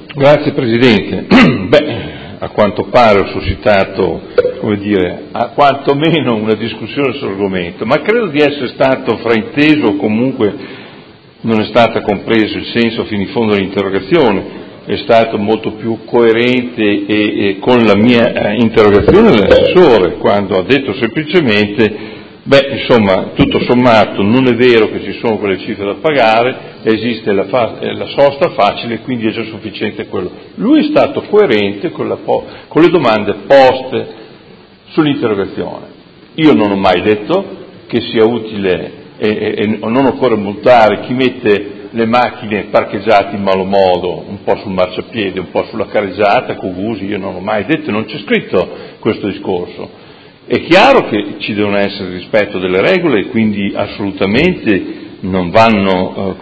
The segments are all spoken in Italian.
Grazie Presidente. A quanto pare ho suscitato, a quantomeno una discussione sull'argomento, ma credo di essere stato frainteso o comunque non è stato compreso il senso fino in fondo dell'interrogazione. È stato molto più coerente e con la mia interrogazione dell'assessore, quando ha detto semplicemente tutto sommato non è vero che ci sono quelle cifre da pagare, esiste la sosta facile, quindi è già sufficiente quello. Lui è stato coerente con le domande poste sull'interrogazione. Io non ho mai detto che sia utile e non occorre multare chi mette le macchine parcheggiate in malo modo, un po' sul marciapiede, un po' sulla carreggiata, con usi. Io non ho mai detto, non c'è scritto questo discorso. È chiaro che ci devono essere rispetto delle regole e quindi assolutamente non vanno,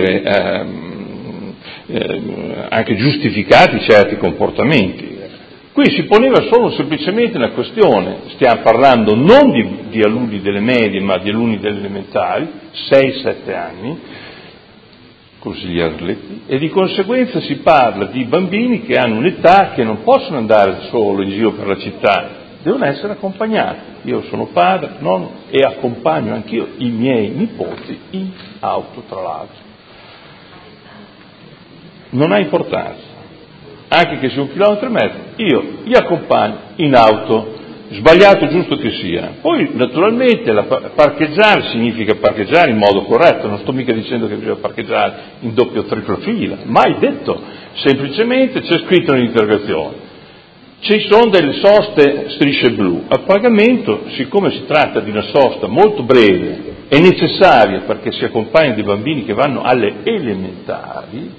anche giustificati certi comportamenti. Qui si poneva solo semplicemente una questione, stiamo parlando non di alunni delle medie ma di alunni delle elementari, 6-7 anni, consigliere Arletti, e di conseguenza si parla di bambini che hanno un'età che non possono andare solo in giro per la città, devono essere accompagnati. Io sono padre, nonno, e accompagno anch'io i miei nipoti in auto, tra l'altro. Non ha importanza, anche che sia 1,5 km, io li accompagno in auto, sbagliato o giusto che sia. Poi naturalmente parcheggiare significa parcheggiare in modo corretto, non sto mica dicendo che bisogna parcheggiare in doppia o tripla fila, mai detto, semplicemente c'è scritto nell'interrogazione. Ci sono delle soste strisce blu a pagamento, siccome si tratta di una sosta molto breve e necessaria perché si accompagnano dei bambini che vanno alle elementari,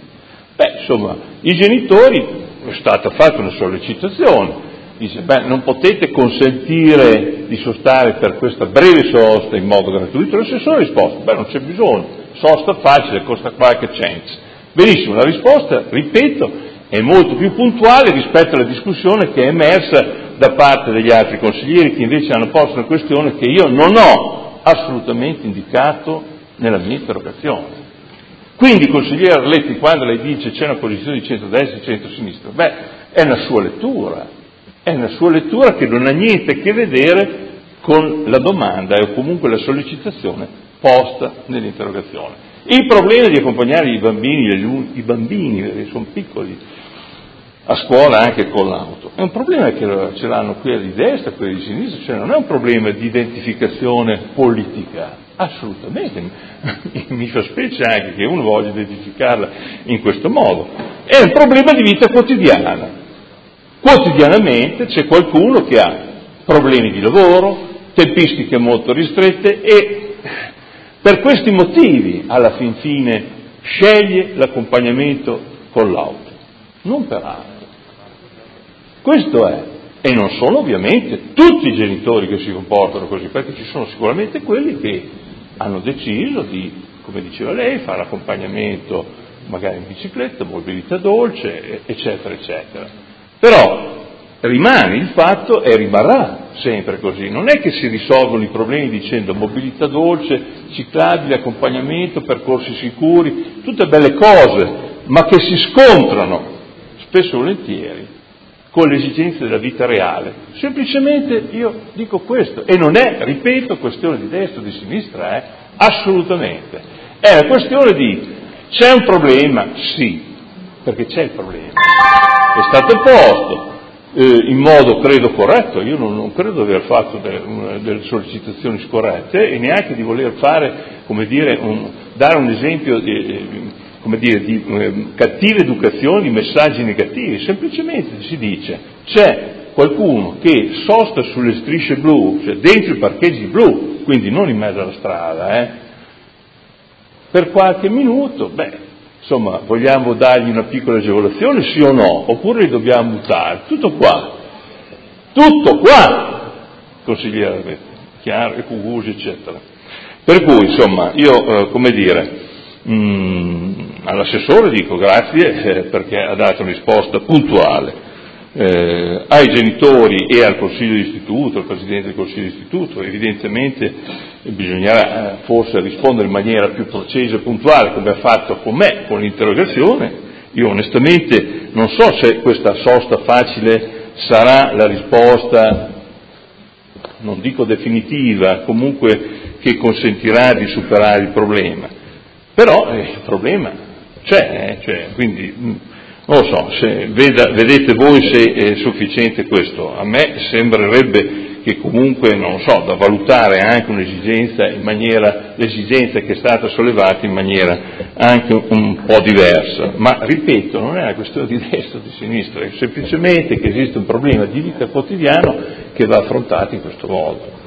i genitori, è stata fatta una sollecitazione, dice non potete consentire di sostare per questa breve sosta in modo gratuito. L'assessore ha risposto, non c'è bisogno, sosta facile, costa qualche cento. Benissimo, la risposta, ripeto, è molto più puntuale rispetto alla discussione che è emersa da parte degli altri consiglieri che invece hanno posto una questione che io non ho assolutamente indicato nella mia interrogazione. Quindi, consigliere Arletti, quando lei dice c'è una posizione di centrodestra e centrosinistra, è una sua lettura che non ha niente a che vedere con la domanda o comunque la sollecitazione posta nell'interrogazione. Il problema di accompagnare i bambini perché sono piccoli, a scuola anche con l'auto, è un problema che ce l'hanno quelli di destra, quelli di sinistra, cioè non è un problema di identificazione politica, assolutamente, mi fa specie anche che uno voglia identificarla in questo modo, è un problema di vita quotidiana. Quotidianamente c'è qualcuno che ha problemi di lavoro, tempistiche molto ristrette e per questi motivi alla fin fine sceglie l'accompagnamento con l'auto, non per altro. Questo è, e non sono ovviamente tutti i genitori che si comportano così, perché ci sono sicuramente quelli che hanno deciso di, come diceva lei, fare l'accompagnamento magari in bicicletta, mobilità dolce, eccetera, eccetera. Però rimane il fatto e rimarrà sempre così, non è che si risolvono i problemi dicendo mobilità dolce, ciclabile, accompagnamento, percorsi sicuri, tutte belle cose, ma che si scontrano spesso e volentieri con le esigenze della vita reale. Semplicemente io dico questo, e non è, ripeto, questione di destra o di sinistra, assolutamente. È una questione di, c'è un problema? Sì, perché c'è il problema. È stato posto in modo credo corretto, io non credo di aver fatto delle sollecitazioni scorrette e neanche di voler fare, dare un esempio di cattiva educazione, di messaggi negativi, semplicemente si dice c'è qualcuno che sosta sulle strisce blu, cioè dentro i parcheggi blu, quindi non in mezzo alla strada, per qualche minuto, vogliamo dargli una piccola agevolazione, sì o no? Oppure li dobbiamo mutare? Tutto qua, consigliere, chiaro, e Cugusi, eccetera. Per cui, io, all'assessore dico grazie perché ha dato una risposta puntuale ai genitori e al consiglio di istituto, al presidente del consiglio di istituto. Evidentemente bisognerà forse rispondere in maniera più precisa e puntuale come ha fatto con me, con l'interrogazione, Io onestamente non so se questa sosta facile sarà la risposta, non dico definitiva, comunque che consentirà di superare il problema. Però il problema c'è, quindi non lo so, vedete voi se è sufficiente questo. A me sembrerebbe che comunque, non lo so, da valutare anche l'esigenza che è stata sollevata in maniera anche un po' diversa. Ma ripeto, non è una questione di destra o di sinistra, è semplicemente che esiste un problema di vita quotidiano che va affrontato in questo modo.